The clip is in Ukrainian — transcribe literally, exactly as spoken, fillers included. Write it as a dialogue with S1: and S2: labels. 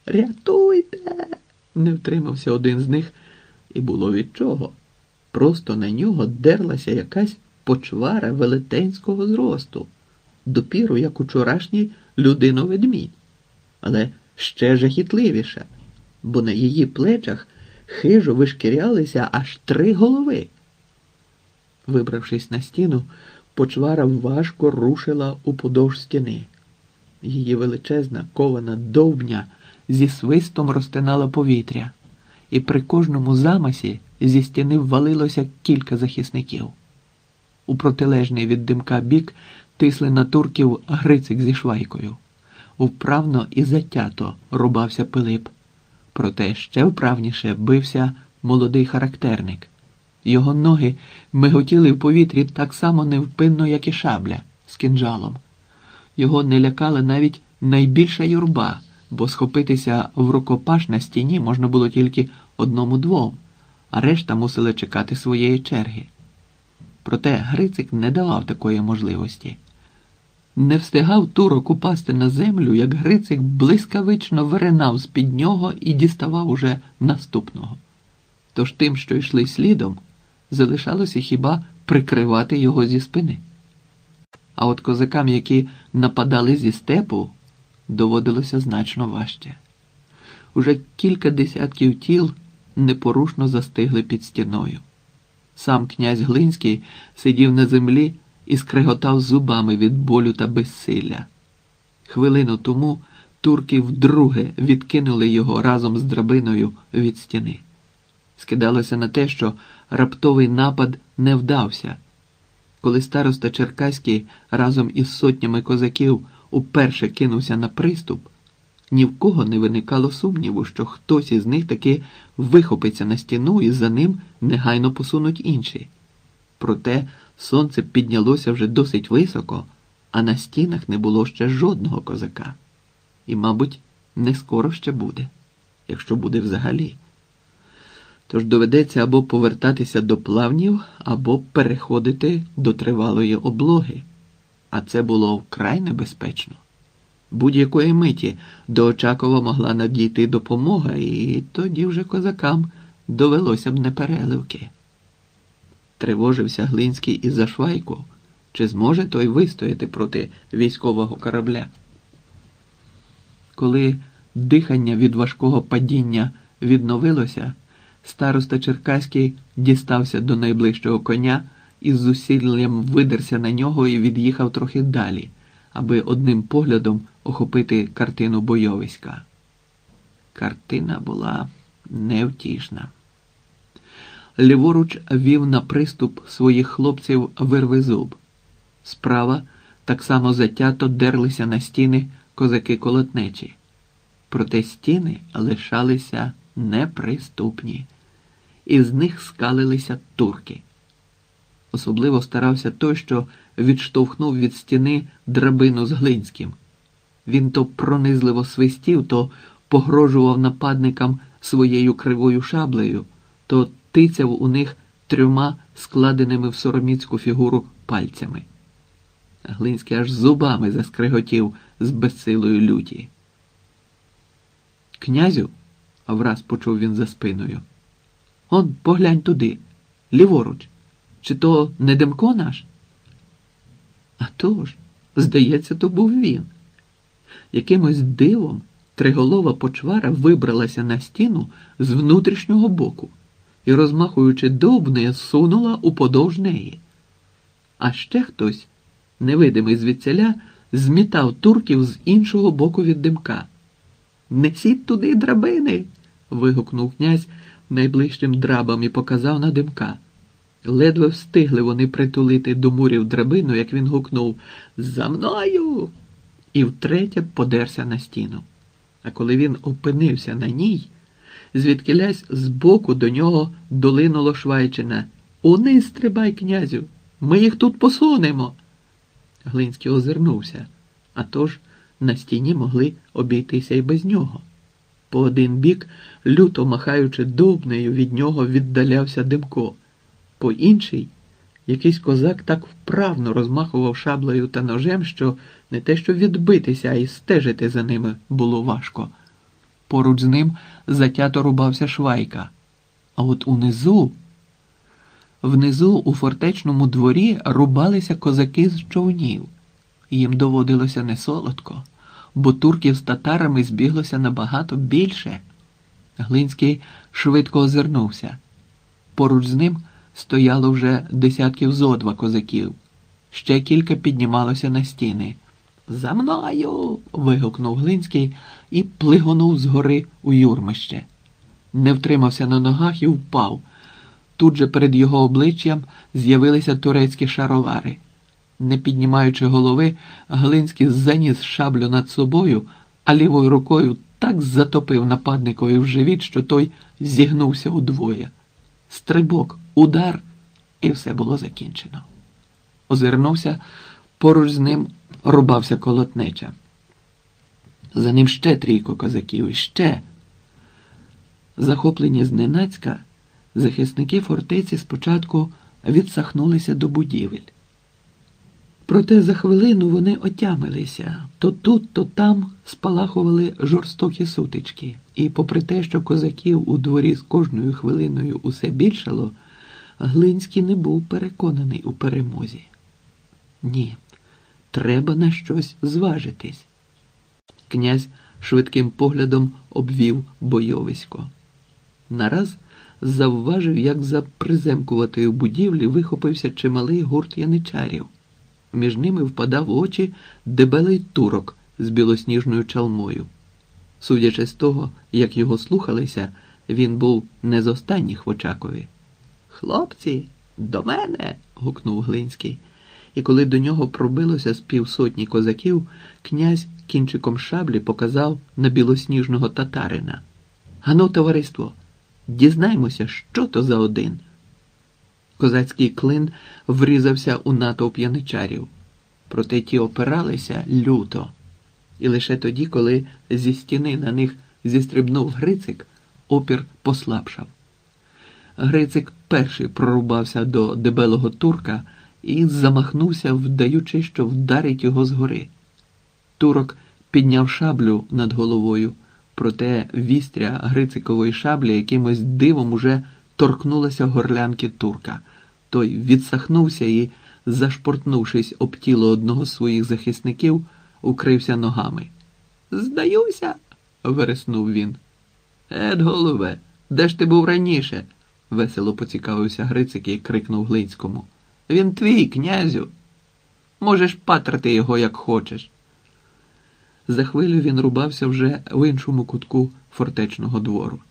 S1: Рятуйте! Не втримався один з них, і було від чого. Просто на нього дерлася якась почвара велетенського зросту, допіру, як учорашній людино-ведмідь, але ще жахітливіша, бо на її плечах хижо вишкірялися аж три голови. Вибравшись на стіну, почвара важко рушила уподовж стіни. Її величезна кована довбня зі свистом розтинала повітря, і при кожному замасі зі стіни ввалилося кілька захисників. У протилежний від Димка бік тисли на турків Грицик зі Швайкою. Вправно і затято рубався Пилип. Проте ще вправніше бився молодий характерник. Його ноги миготіли в повітрі так само невпинно, як і шабля з кинджалом. Його не лякала навіть найбільша юрба, бо схопитися в рукопаш на стіні можна було тільки одному-двом, а решта мусили чекати своєї черги. Проте Грицик не давав такої можливості. Не встигав турок упасти на землю, як Грицик блискавично виринав з-під нього і діставав уже наступного. Тож тим, що йшли слідом, залишалося хіба прикривати його зі спини. А от козакам, які нападали зі степу, доводилося значно важче. Уже кілька десятків тіл непорушно застигли під стіною. Сам князь Глинський сидів на землі і скреготав зубами від болю та безсилля. Хвилину тому турки вдруге відкинули його разом з драбиною від стіни. Скидалося на те, що раптовий напад не вдався. Коли староста Черкаський разом із сотнями козаків уперше кинувся на приступ, ні в кого не виникало сумніву, що хтось із них таки вихопиться на стіну і за ним негайно посунуть інші. Проте сонце піднялося вже досить високо, а на стінах не було ще жодного козака. І, мабуть, не скоро ще буде, якщо буде взагалі. Тож доведеться або повертатися до плавнів, або переходити до тривалої облоги. А це було вкрай небезпечно. Будь-якої миті до Очакова могла надійти допомога, і тоді вже козакам довелося б непереливки. Тривожився Глинський і за Швайку, чи зможе той вистояти проти військового корабля. Коли дихання від важкого падіння відновилося, староста Черкаський дістався до найближчого коня і з зусиллям видерся на нього і від'їхав трохи далі, аби одним поглядом охопити картину бойовиська. Картина була невтішна. Ліворуч вів на приступ своїх хлопців Вирвезуб. Справа так само затято дерлися на стіни козаки-колотнечі. Проте стіни лишалися неприступні. Із них скалилися турки. Особливо старався той, що відштовхнув від стіни драбину з Глинським. Він то пронизливо свистів, то погрожував нападникам своєю кривою шаблею, то тицяв у них трьома складеними в сороміцьку фігуру пальцями. Глинський аж зубами заскриготів з безсилою люті. «Князю!» – враз почув він за спиною. «Он, поглянь туди, ліворуч. Чи то не Демко наш?» А тож, здається, то був він. Якимось дивом триголова почвара вибралася на стіну з внутрішнього боку і, розмахуючи довбнею, сунула уподовж неї. А ще хтось, невидимий звідсіля, змітав турків з іншого боку від Демка. «Несіть туди драбини!» – вигукнув князь найближчим драбам і показав на Демка. Ледве встигли вони притулити до мурів драбину, як він гукнув «За мною!» і втретє подерся на стіну. А коли він опинився на ній, звідкілясь збоку до нього долинуло Швайчина. «Униз стрибай, князю! Ми їх тут посунемо!» Глинський озирнувся, а тож на стіні могли обійтися й без нього. По один бік, люто махаючи довбнею, від нього віддалявся Демко. По інший, якийсь козак так вправно розмахував шаблею та ножем, що не те що відбитися, а й стежити за ними було важко. Поруч з ним затято рубався Швайка. А от унизу, внизу у фортечному дворі рубалися козаки з човнів. Їм доводилося несолодко, бо турків з татарами збіглося набагато більше. Глинський швидко озирнувся. Поруч з ним стояло вже десятків зо два козаків. Ще кілька піднімалося на стіни. «За мною!» – вигукнув Глинський і плигонув згори у юрмище. Не втримався на ногах і впав. Тут же перед його обличчям з'явилися турецькі шаровари. Не піднімаючи голови, Глинський заніс шаблю над собою, а лівою рукою так затопив нападникові в живіт, що той зігнувся удвоє. Стрибок, удар, і все було закінчено. Озирнувся, поруч з ним рубався колотнеча. За ним ще трійко козаків, і ще. Захоплені зненацька, захисники фортеці спочатку відсахнулися до будівель. Проте за хвилину вони отямилися. То тут, то там спалахували жорстокі сутички. І попри те, що козаків у дворі з кожною хвилиною усе більшало, Глинський не був переконаний у перемозі. Ні, треба на щось зважитись. Князь швидким поглядом обвів бойовисько. Нараз завважив, як за приземкуватою будівлі вихопився чималий гурт яничарів. Між ними впадав в очі дебелий турок з білосніжною чалмою. Судячи з того, як його слухалися, він був не з останніх в Очакові. «Хлопці, до мене!» – гукнув Глинський. І коли до нього пробилося з півсотні козаків, князь кінчиком шаблі показав на білосніжного татарина. «Ану, товариство, дізнаймося, що то за один!» Козацький клин врізався у натовп яничарів. Проте ті опиралися люто. І лише тоді, коли зі стіни на них зістрибнув Грицик, опір послабшав. Грицик перший прорубався до дебелого турка і замахнувся, вдаючи, що вдарить його згори. Турок підняв шаблю над головою, проте вістря Грицикової шаблі якимось дивом уже торкнулася горлянки турка. Той відсахнувся і, зашпортнувшись об тіло одного з своїх захисників, укрився ногами. «Здаюся!» – вереснув він. «Ед, голубе, де ж ти був раніше?» – весело поцікавився Грицик і крикнув Глинському. «Він твій, князю! Можеш патрати його, як хочеш!» За хвилю він рубався вже в іншому кутку фортечного двору.